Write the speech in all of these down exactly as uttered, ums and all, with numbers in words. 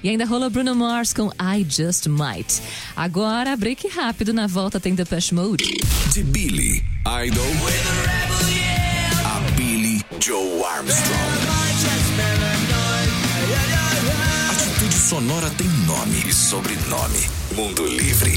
E ainda rolou Bruno Mars com I Just Might. Agora, break rápido, na volta tem Depeche Mode. De Billy Idol a Billy Joe Armstrong. Atitude Sonora tem nome e sobrenome. Mundo Livre.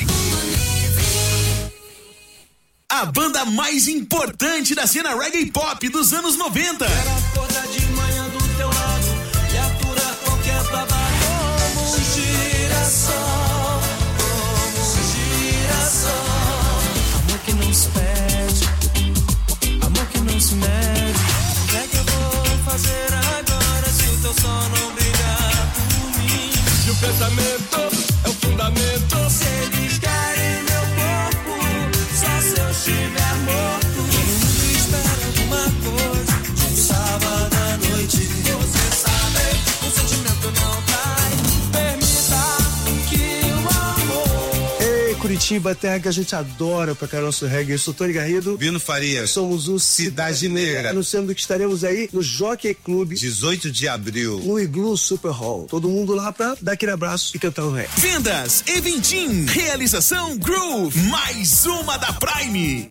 A banda mais importante da cena reggae pop dos anos noventa. Quero acordar de manhã do teu lado e aturar qualquer babado. Como um girassol, como um girassol. Amor que não se pede, amor que não se mede. O que é que eu vou fazer agora se o teu sol não brilhar por mim? Se o pensamento é o fundamento, se eles querem meu corpo, só se eu estiver morto. Todo mundo espera alguma coisa de um sábado à noite. Você sabe, o sentimento não cai. Permita que o amor. Ei, Curitiba, terra que a gente adora pra cá nosso reggae. Eu sou Tony Garrido. Vino Farias. Somos o Cidade Negra. Anunciando que estaremos aí no Jockey Club. dezoito de abril. No Igloo Super Hall. Todo mundo lá pra dar aquele abraço e cantar o reggae. Vendas Eventim. Realização Groove. Mais uma da Prime.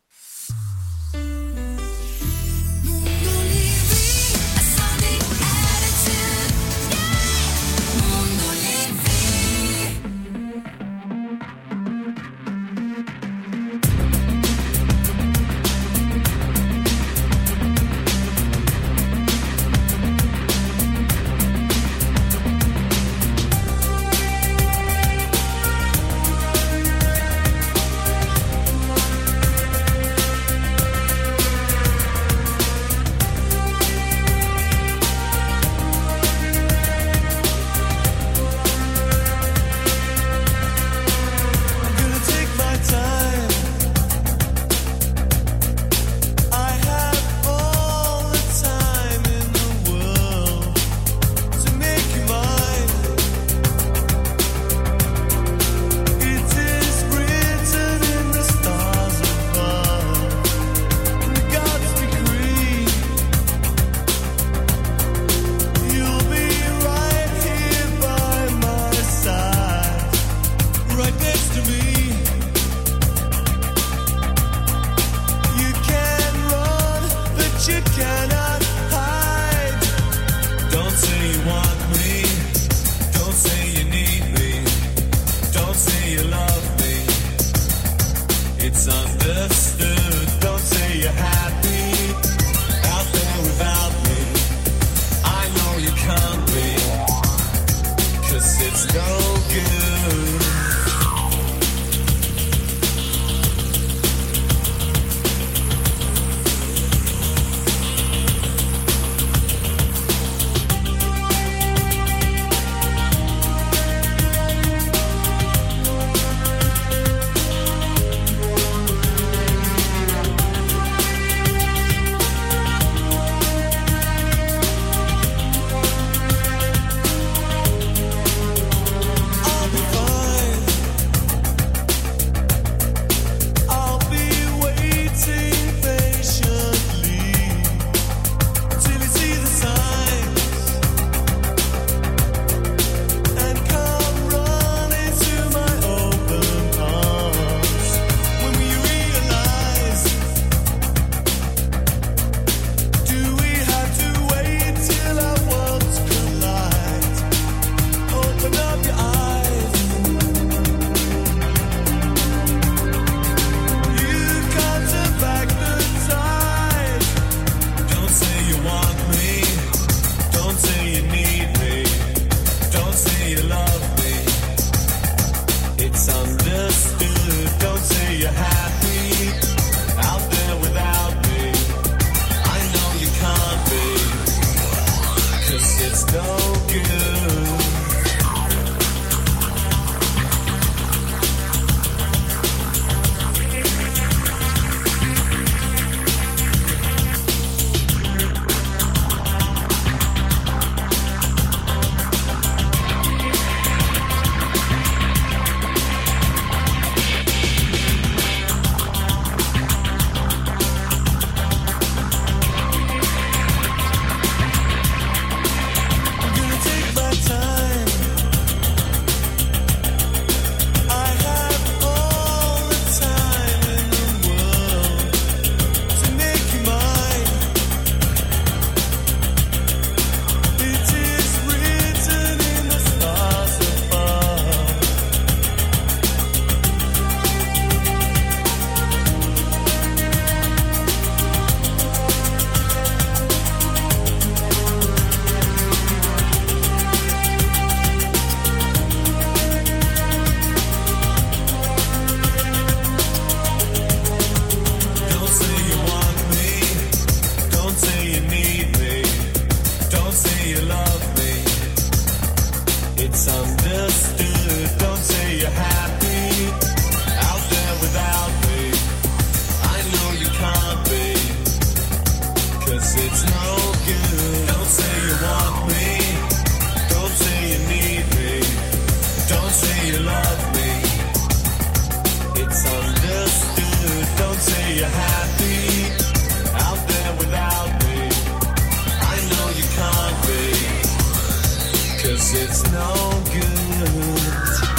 understood. Don't say you're happy out there without me. I know you can't be, 'cause it's no good. Don't say you want me. Don't say you need me. Don't say you love me. It's understood. Don't say you're happy out there without me. I know you can't be, 'cause it's no good.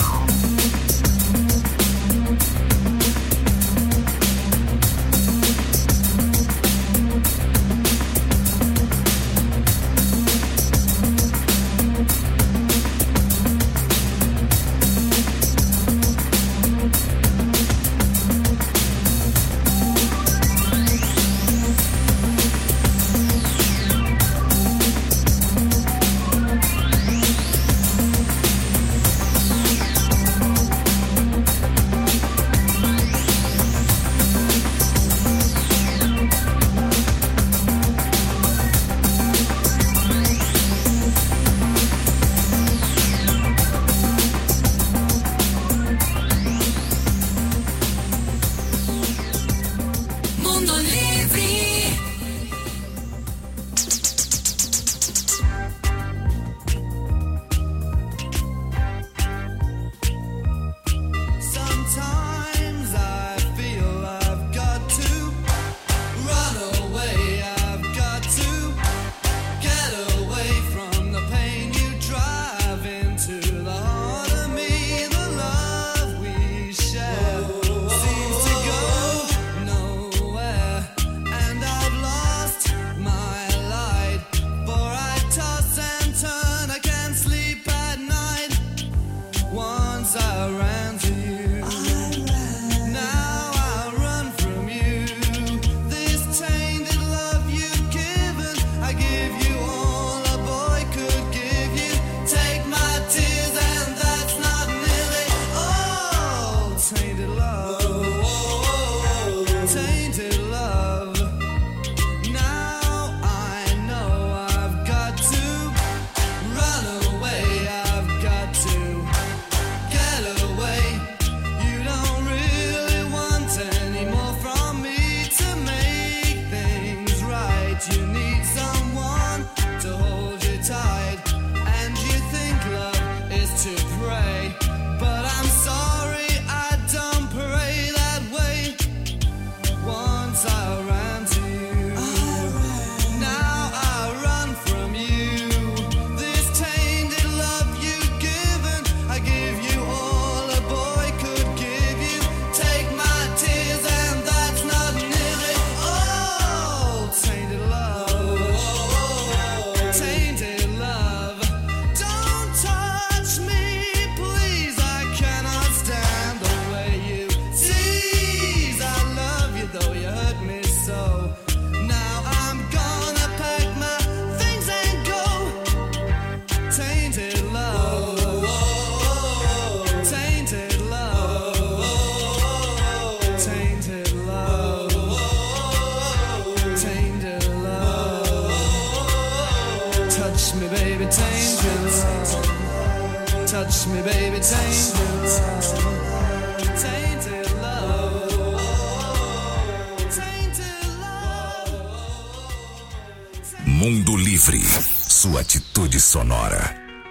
Mundo Livre, sua atitude sonora.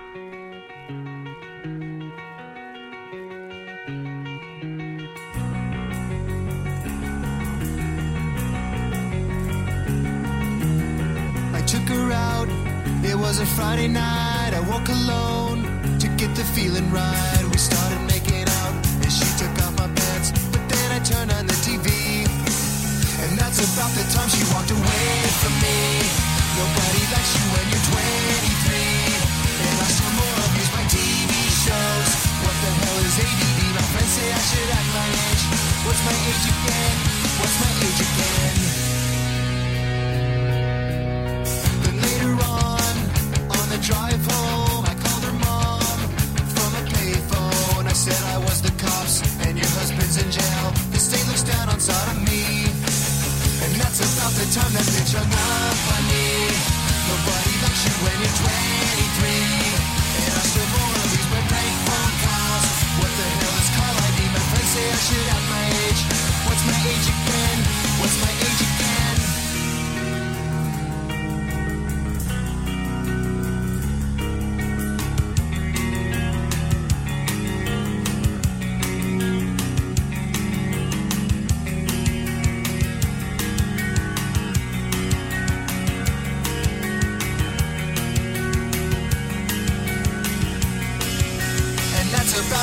I took her out, it was a Friday night. I woke alone to get the feeling right. We started making out and she took off my pants, but then I turned on the T V, and that's about the time she walked away from me. Nobody likes you when you're twenty-three, and I saw more of these my T V shows. What the hell is A D D? My friends say I should act my age. What's my age again? What's my age again? Then later on, on the drive home, I called her mom from a payphone. I said I was the cops and your husband's in jail. The state looks down on sodomy, and that's about the time that bitch hung up on me. Nobody likes you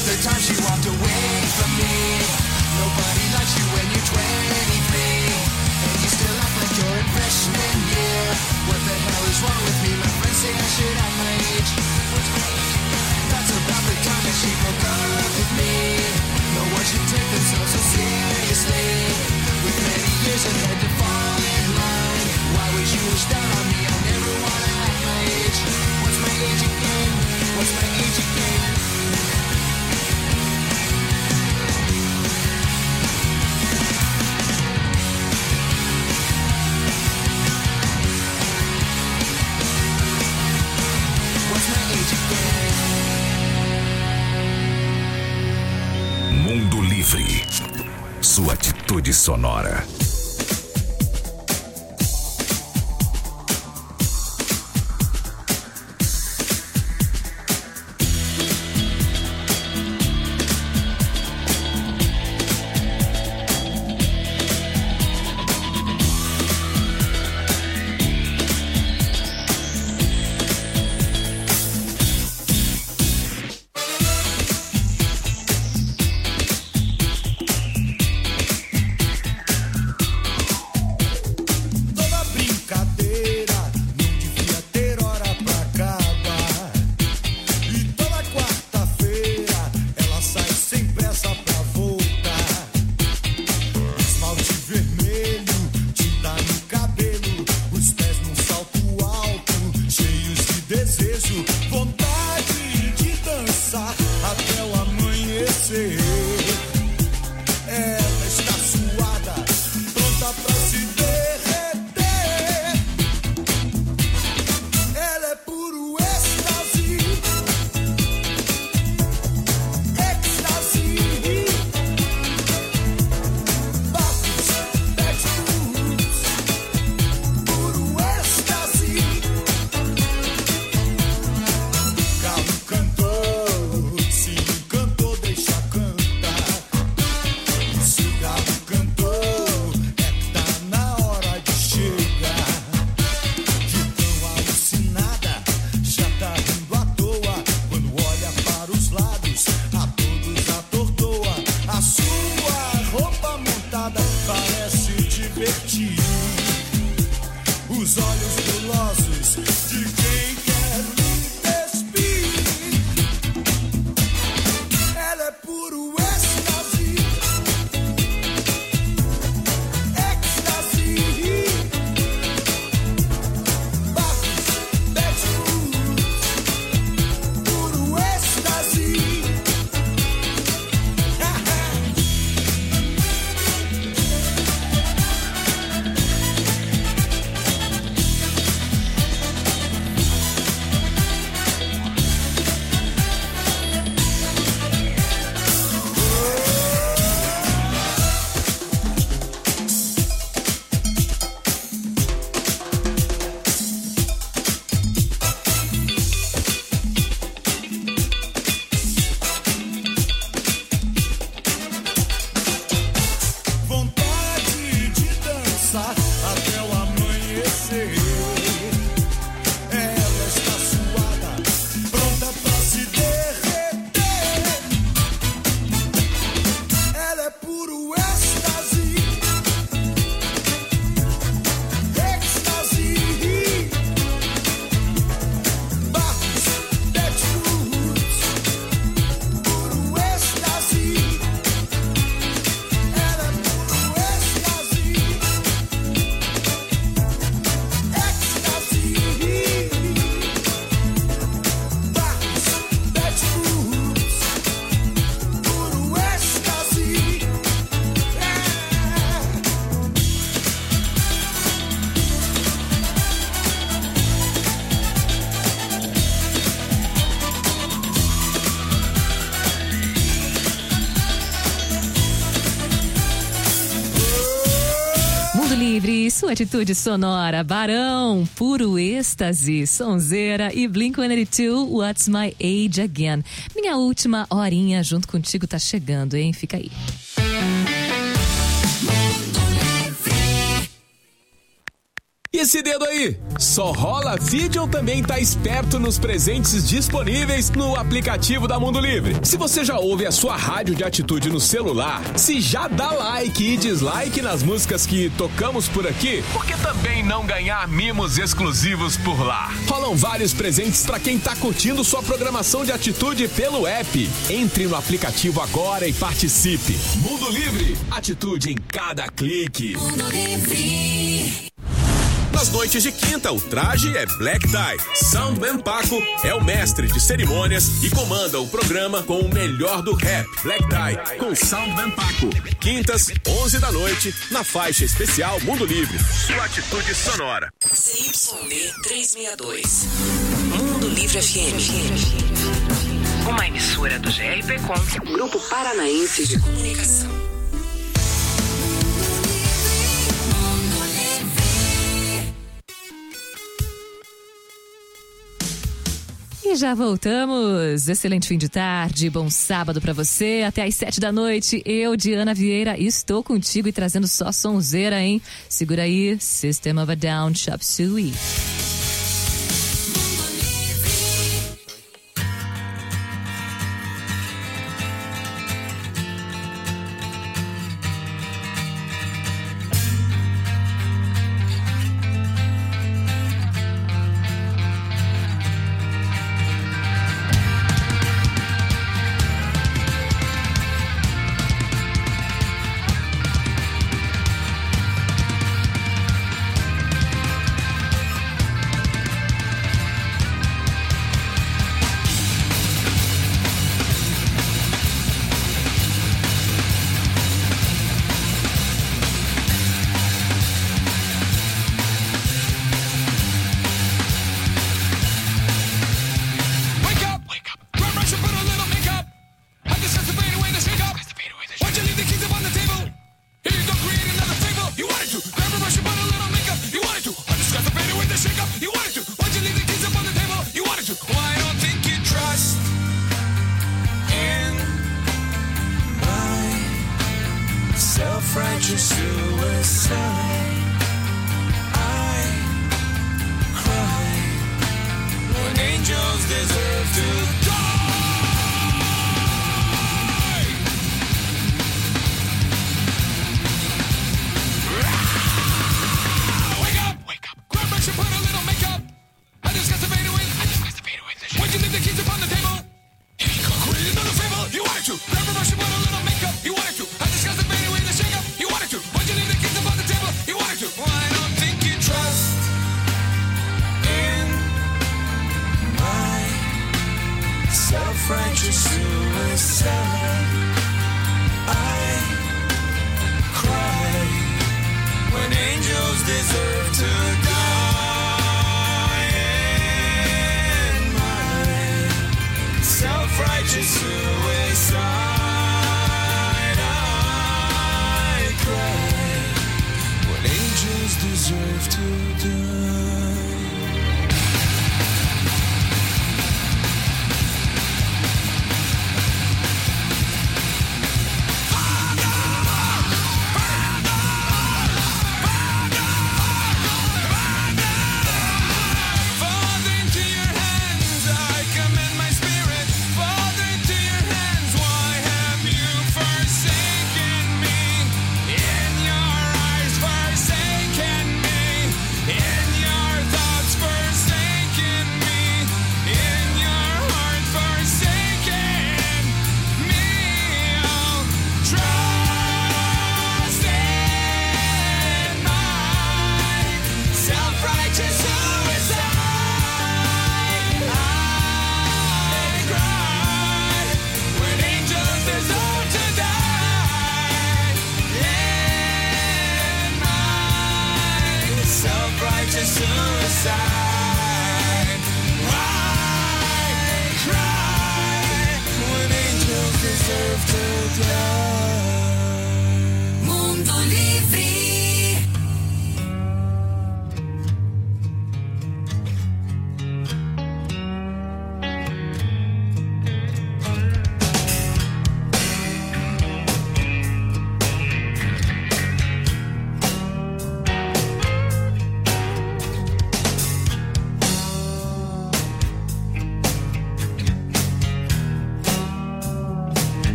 about the time she walked away from me. Nobody likes you when you're twenty-three, and you still act like you're in freshman year. What the hell is wrong with me? My friends say I should act my age. That's about the time that she broke up with me. No one should take themselves so seriously, with many years ahead to fall in line. Why would you wish down on me? I never wanna act my age. What's my age again? What's my age again? What's my age again? Mundo Livre. Sua atitude sonora. Livre, sua atitude sonora, Barão, Puro Êxtase, Sonzeira e Blink one eighty-two, What's My Age Again. Minha última horinha junto contigo tá chegando, hein? Fica aí. E esse dedo aí? Só rola feed ou também tá esperto nos presentes disponíveis no aplicativo da Mundo Livre? Se você já ouve a sua rádio de atitude no celular, se já dá like e dislike nas músicas que tocamos por aqui, por que também não ganhar mimos exclusivos por lá? Rolam vários presentes pra quem tá curtindo sua programação de atitude pelo app. Entre no aplicativo agora e participe. Mundo Livre, atitude em cada clique. Mundo Livre. Nas noites de quinta, o traje é Black Tie. Soundman Paco é o mestre de cerimônias e comanda o programa com o melhor do rap. Black Tie com Soundman Paco. Quintas, onze da noite, na faixa especial Mundo Livre. Sua atitude sonora. C Y D trezentos e sessenta e dois. Mundo Livre F M. Uma emissora do G R P Com, Grupo Paranaense de Comunicação. E já voltamos. Excelente fim de tarde, bom sábado pra você. Até às sete da noite, eu, Diana Vieira, estou contigo e trazendo só sonzeira, hein? Segura aí, System of a Down, Chop Suey.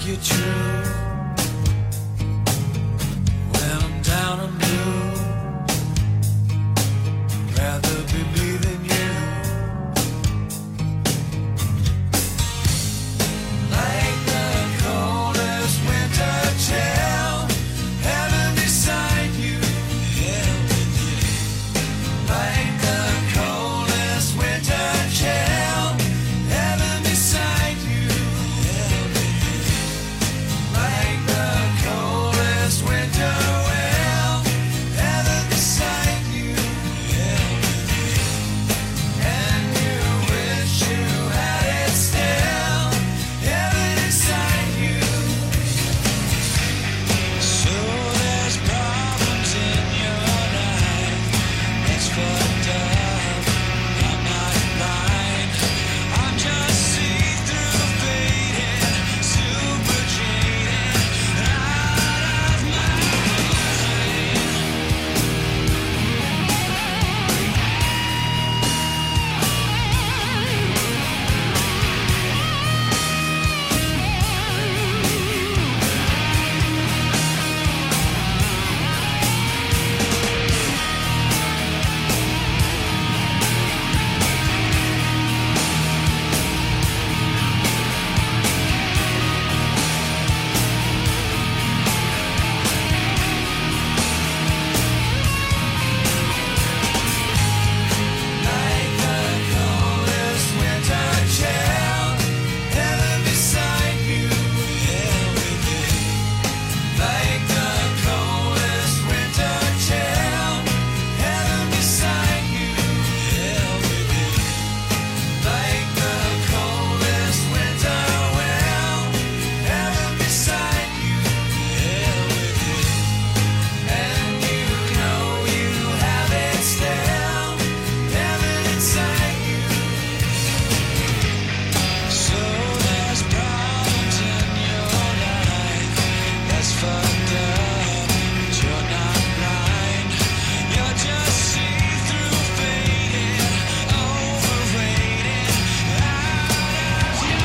think you're true. When I'm down and blue, rather believe in you. Like the coldest winter chill, heaven beside you, hell with you. Like the coldest winter chill, heaven beside you, hell with you. Like the coldest winter wind, heaven beside you, hell with you. And you wish you had it still, heaven inside you. So there's problems in your life, it's fucked up, I'm not blind, I'm just see-through faded, super jaded, out of my like the coldest winter chill, heaven beside you, hell with you. Like the coldest winter chill, heaven beside you, hell with you. Like the coldest winter wind, heaven beside you, hell with you. And you know you have it still, heaven inside you. So there's problems in your life, that's fucked up, but you're not blind, you're just see-through faded, overrated, out of your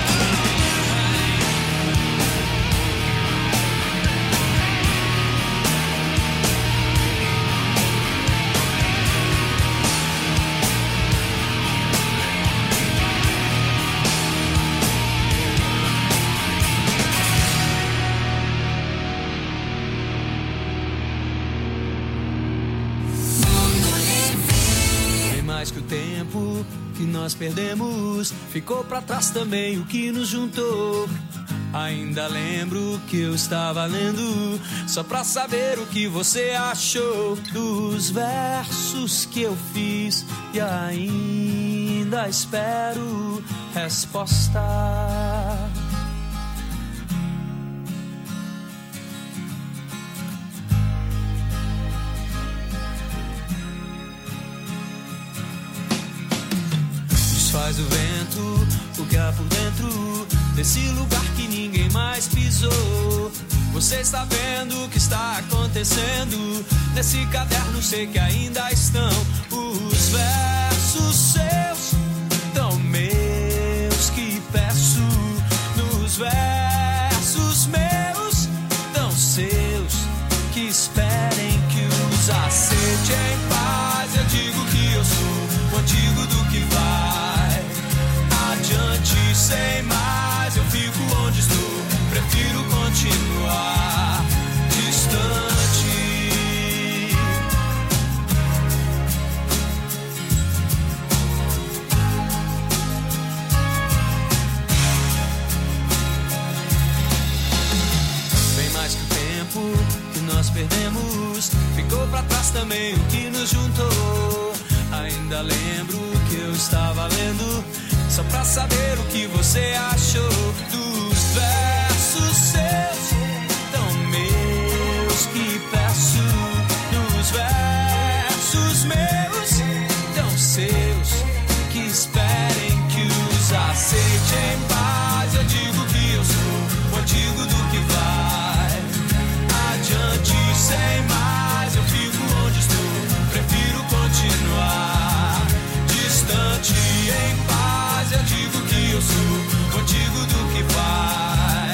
Bem mais que o tempo que nós perdemos, ficou pra trás também o que nos juntou. Ainda lembro que eu estava lendo, só pra saber o que você achou dos versos que eu fiz, e ainda espero resposta. Desfaz o vento, o que há por dentro desse lugar que ninguém mais pisou. Você está vendo o que está acontecendo nesse caderno, sei que ainda estão os versos seus, tão meus que peço. Nos versos meus, tão seus, que esperem que os aceite em paz. Eu digo que eu sou o antigo do que vai adiante sem mais. Eu fico onde estou, prefiro continuar distante. Bem mais que o tempo que nós perdemos, ficou pra trás também o que nos juntou. Ainda lembro que eu estava lendo, só pra saber o que você achou dos versos seus, tão meus que peço. Nos versos meus, tão seus, que esperem que os aceite em paz. Eu digo que eu sou o antigo do que vai adiante sem mais. Eu fico onde estou, prefiro continuar distante em paz. Eu digo que eu sou o antigo do que vai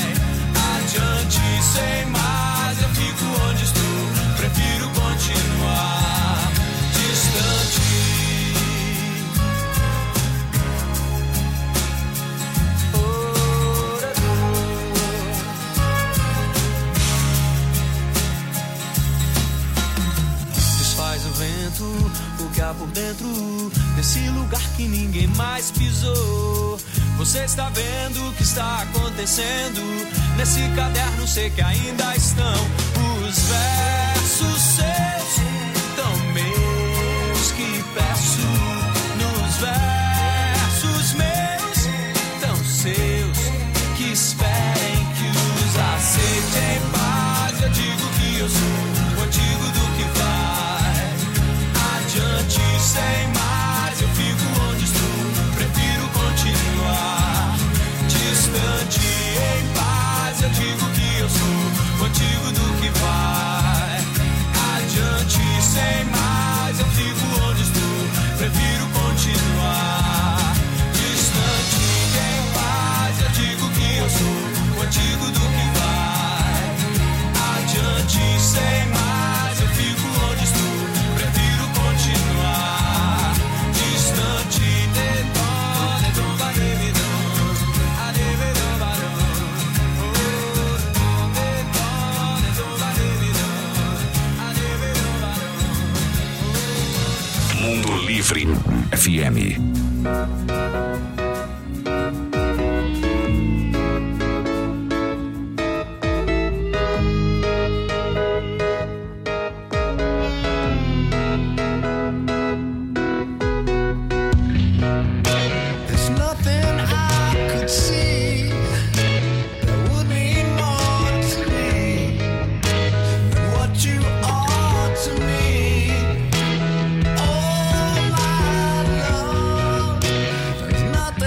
dentro desse lugar que ninguém mais pisou. Você está vendo o que está acontecendo nesse caderno, sei que ainda estão os versos seus, tão meus que peço. Nos versos meus, tão seus, que esperem que os aceite em paz. Eu digo que eu sou o antigo do que vai adiante sem mais. Eu fico onde estou, prefiro continuar distante em paz. Eu digo que eu sou o antigo do que vai adiante sem mais. Eu fico onde estou, prefiro continuar distante em paz. Eu digo que eu sou o antigo do que vai adiante sem mais. Eu fico onde estou, prefiro continuar distante de dó, de dó, de dó, a de dó, de dó, de dó, Mundo Livre F M. There's nothing I could see that would mean more to me than what you are to me. Oh, my love, there's nothing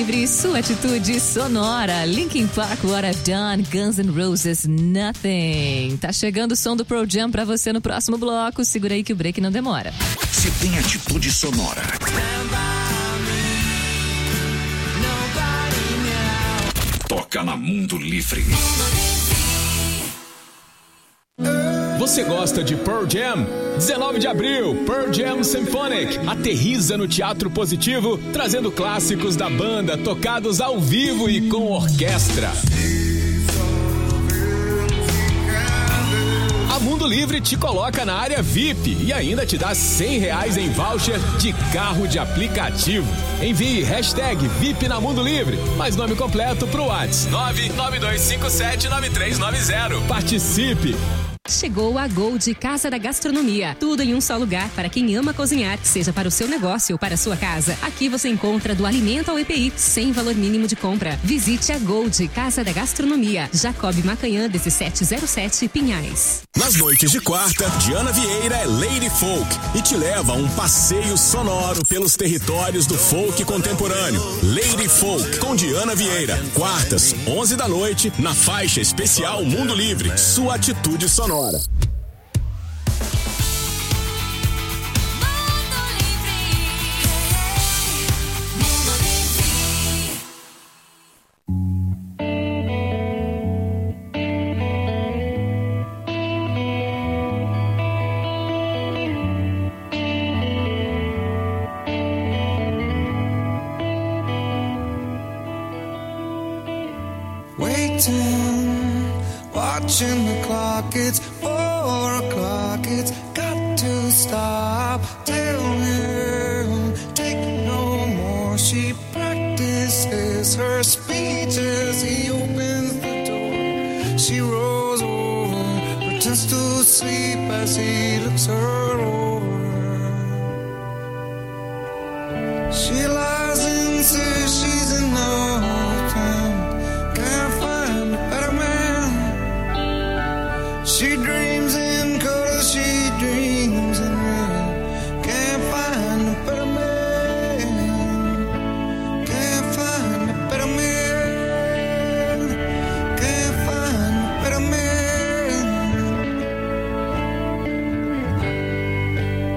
Livre, sua atitude sonora. Linkin Park, What I've Done, Guns N' Roses, Nothing. Tá chegando o som do Pearl Jam pra você no próximo bloco. Segura aí que o break não demora. Se tem atitude sonora. Toca na Mundo Livre. Você gosta de Pearl Jam? dezenove de abril, Pearl Jam Symphonic aterriza no Teatro Positivo, trazendo clássicos da banda tocados ao vivo e com orquestra. A Mundo Livre te coloca na área V I P e ainda te dá cem reais em voucher de carro de aplicativo. Envie hashtag V I P na Mundo Livre, mais nome completo pro WhatsApp nove nove dois cinco sete nove três nove zero. Participe! Chegou a Gold Casa da Gastronomia. Tudo em um só lugar para quem ama cozinhar, seja para o seu negócio ou para a sua casa. Aqui você encontra do alimento ao E P I, sem valor mínimo de compra. Visite a Gold Casa da Gastronomia. Jacob Macanhã, dezessete zero sete, Pinhais. Nas noites de quarta, Diana Vieira é Lady Folk e te leva a um passeio sonoro pelos territórios do folk contemporâneo. Lady Folk com Diana Vieira. Quartas, onze da noite, na faixa especial Mundo Livre. Sua atitude sonora. Waiting, watching the clock, it's four o'clock, it's got to stop. Tell him, take no more. She practices her speech as he opens the door. She rolls over, pretends to sleep as he looks her over. She lies and says she's in love, can't find a better man. She dreams in color, she dreams in red. Can't find a better man. Can't find a better man. Can't find a better man.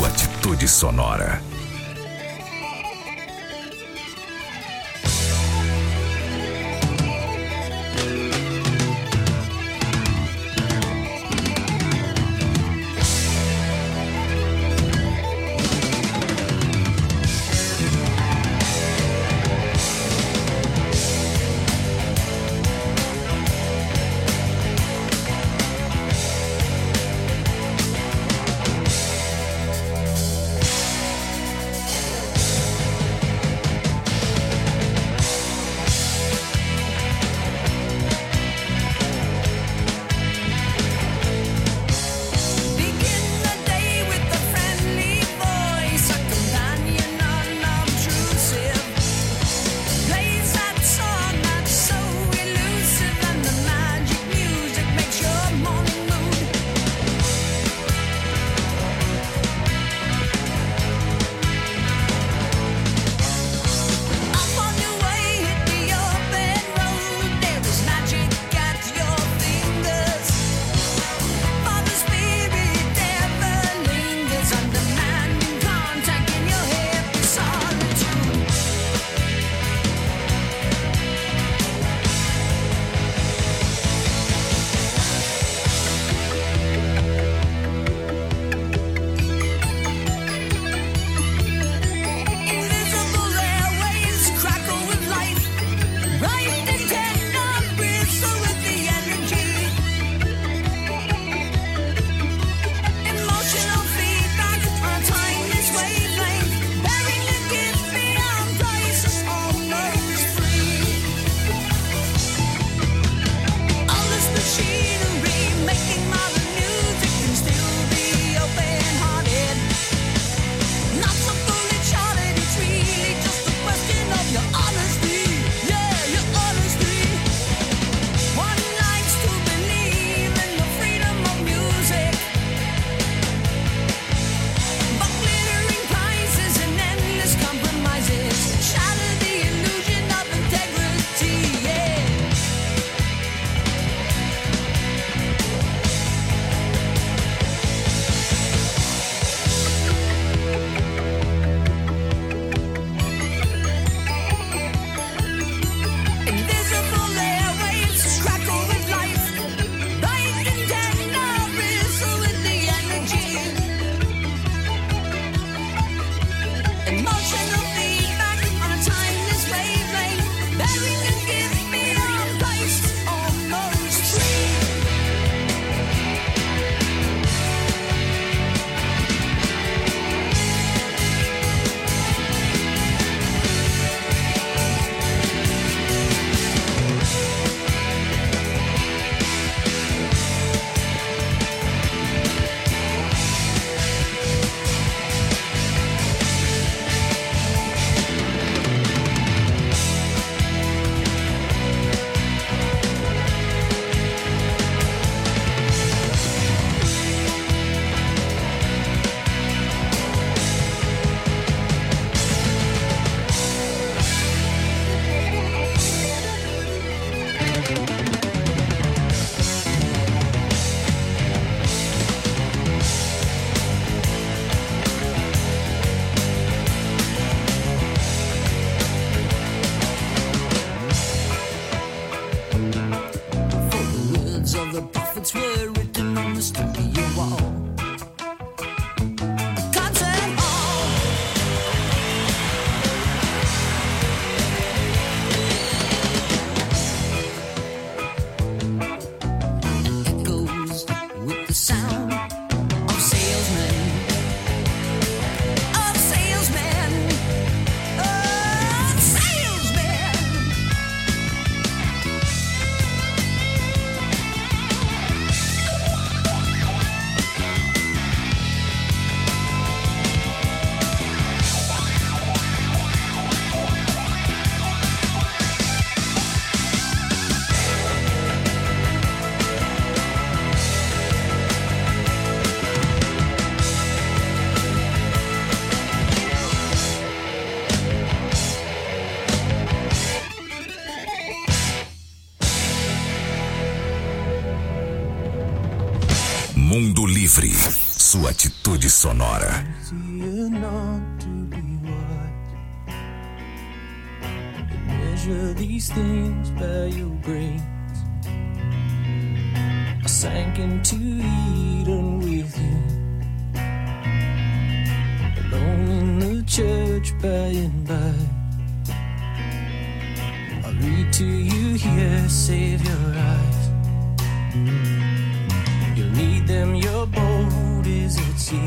sua atitude sonora. Mundo Livre, sua atitude sonora. Measure these things by your grace. I sank into Eden with you, alone in the church by and by. I read to you here, save your eyes. You'll need them, your boat is at sea.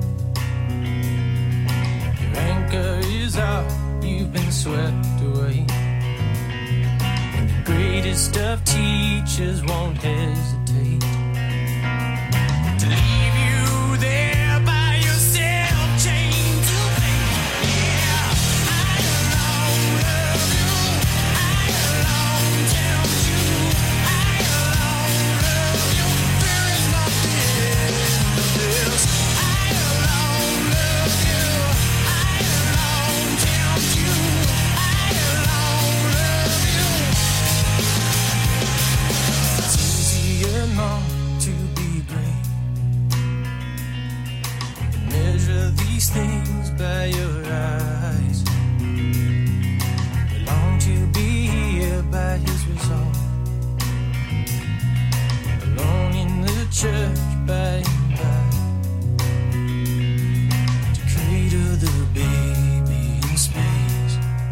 Your anchor is out, you've been swept away. And the greatest of teachers won't hesitate to leave you there by yourself, chained to faith. Yeah, I alone love you, I alone tempt you, I alone love you. There is nothing else. I alone love you, I alone tempt you, I alone love you. It's easier not to be great. Measure these things by your eyes. We long to be here by his resolve, alone in the church by and by, to cradle the baby in space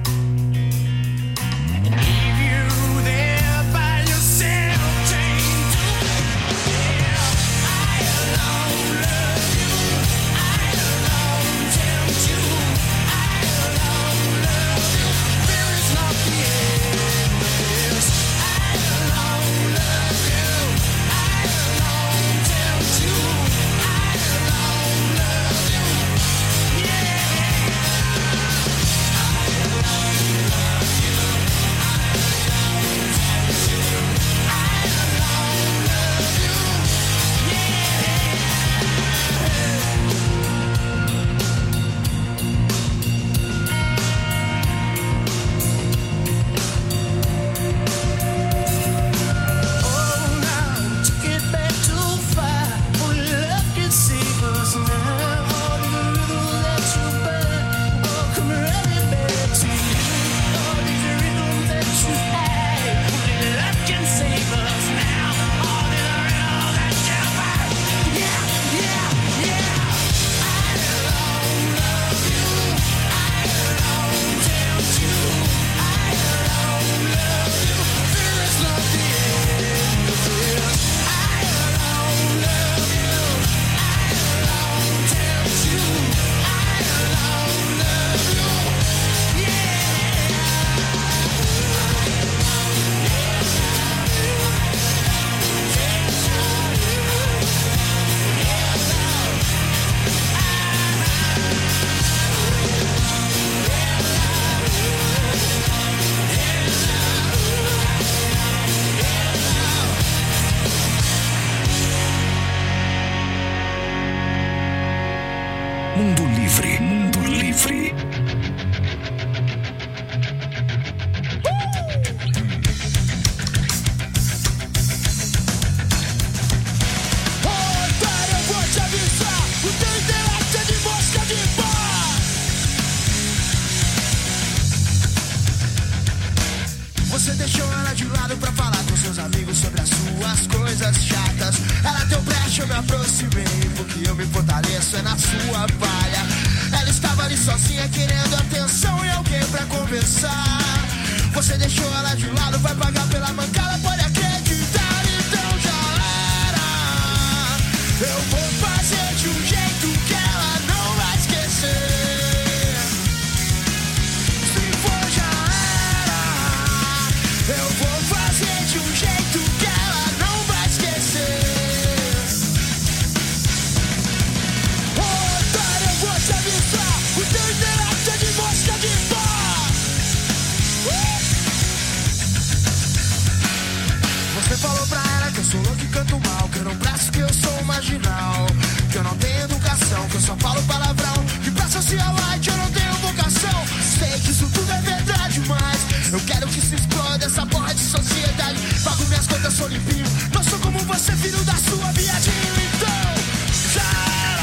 and leave you there by yourself, chained to yeah. I alone love you, I alone tempt you, I alone love you. There is nothing else. I alone love you, I alone tempt you, I alone love you. Yeah. I alone love you, I alone tempt you, I alone love you. Oh, now took it back too far. Only love can save us now. All the rhythms that you burn, oh, come running back to you. All these rhythms that you had, only love can save us now. All the rhythms that you burn, yeah, yeah, yeah. I alone love you, I alone tempt you, I alone love you. There is nothing else. I alone love you, I alone tempt you, I alone love you. Mundo Livre, Mundo Livre. Otário, eu vou te avisar, o teu intelecto é de mosca de pá. Você deixou ela de lado pra falar com seus amigos sobre as suas coisas chatas. Ela deu brecha, eu me aproximei, porque eu me fortaleço é na sua palha. Ela estava ali sozinha querendo atenção e alguém pra conversar. Você deixou ela de lado, vai pagar pela mancada, pode acreditar, então já era. Eu vou fazer de um jeito que ela não vai esquecer. Se for já era. Eu vou fazer de um jeito que ela não vai esquecer. Otário, eu vou te avisar, o teu intelecto é de mosca de pá. Uh! Você falou pra ela que eu sou louco e canto mal, que eu não presto, que eu sou marginal, que eu não tenho educação, que eu só falo palavrão, que pra socialite eu não tenho vocação. Sei que isso tudo é verdade, mas eu quero que se exploda essa porra de sociedade. Pago minhas contas, sou limpinho, não sou como você, filho da sua viadinho, então já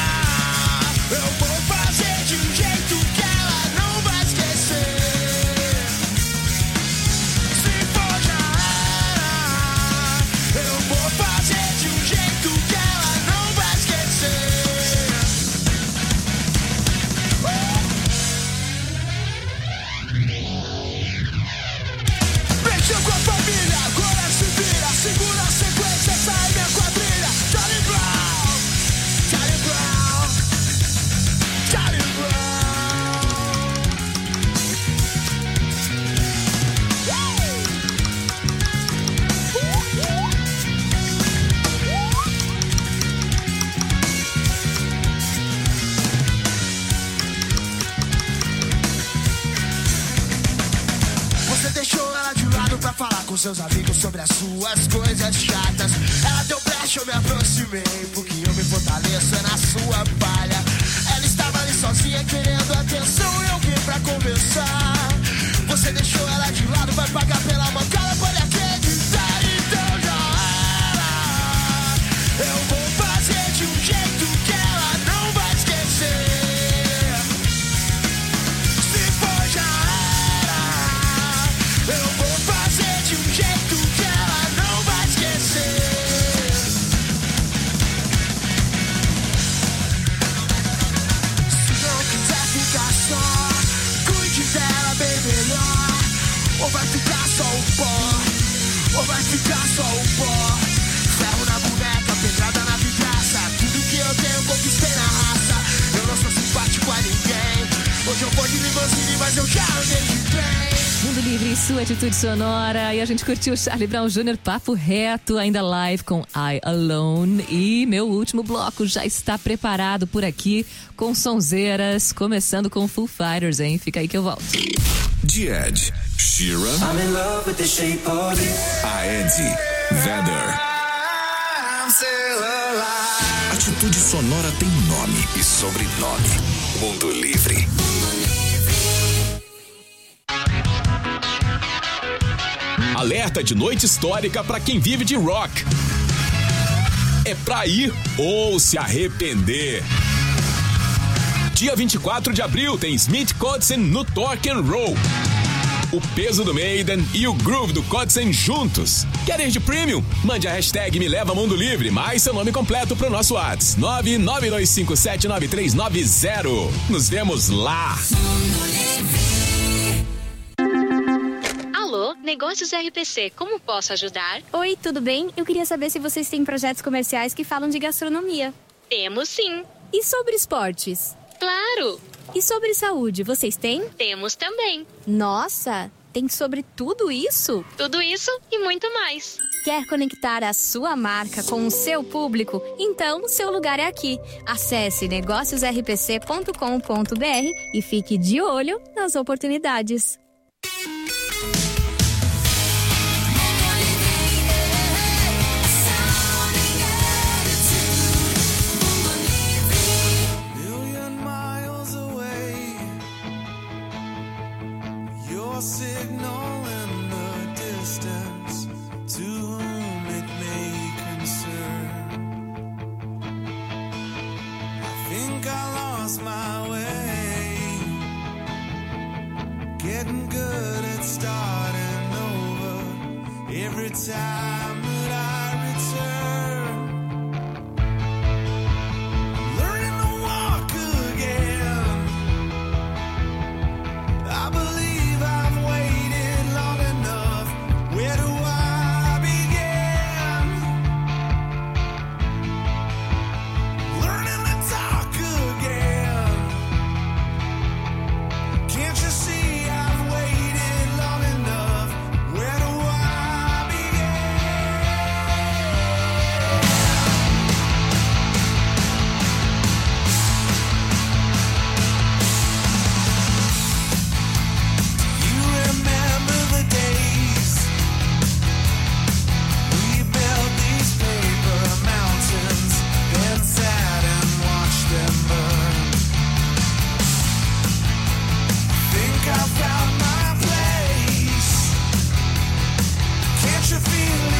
família, agora se vira, segura a sequência, essa é minha quadrilha. Charlie Brown, Charlie Brown, Charlie Brown. Você deixou ela de lado pra falar com seus amigos sobre as suas coisas chatas. Ela deu brecha, eu me aproximei, porque eu me fortaleço é na sua palha. Ela estava ali sozinha querendo atenção e alguém pra conversar. Você deixou ela de lado, vai pagar pela mancada, pode acreditar, então já era. Eu vou fazer de um jeito que ela não vai esquecer. Se for já era. Eu vou fazer de um jeito que ela não vai esquecer. Se não quiser ficar só, cuide dela bem melhor. Ou vai ficar só o pó, ou vai ficar só o pó. Ferro na boneca, pedrada na vidraça. Tudo que eu tenho conquistei na raça. Eu não sou simpático a ninguém. Hoje eu vou de limousine, mas eu já andei de trem. Mundo Livre, sua atitude sonora. E a gente curtiu Charlie Brown Júnior Papo Reto, ainda live com I Alone. E meu último bloco já está preparado por aqui com sonzeiras, começando com Foo Fighters, hein? Fica aí que eu volto. The Edge, Sheeran, I'm in love with the shape of you. Aed, Vedder. I'm still alive. Atitude sonora tem nome e sobrenome. Mundo Livre. Alerta de noite histórica para quem vive de rock. É pra ir ou se arrepender. Dia vinte e quatro de abril tem Smith Kotzen no Torque and Roll. O peso do Maiden e o groove do Kotzen juntos. Quer ir de premium? Mande a hashtag Me Leva Mundo Livre, mais seu nome completo pro nosso WhatsApp. nove nove dois cinco sete nove três nove zero. Nos vemos lá. Alô, Negócios R P C, como posso ajudar? Oi, tudo bem? Eu queria saber se vocês têm projetos comerciais que falam de gastronomia. Temos sim. E sobre esportes? Claro! E sobre saúde, vocês têm? Temos também. Nossa, tem sobre tudo isso? Tudo isso e muito mais. Quer conectar a sua marca com o seu público? Então, seu lugar é aqui. Acesse negócios r p c ponto com ponto b r e fique de olho nas oportunidades. Signal in the distance, to whom it may concern. I think I lost my way, getting good at starting over every time that I return. Learning to walk again, I believe where do I begin? Learning to talk again. Can't you see I've waited long enough? Where do I I found my place. Can't you feel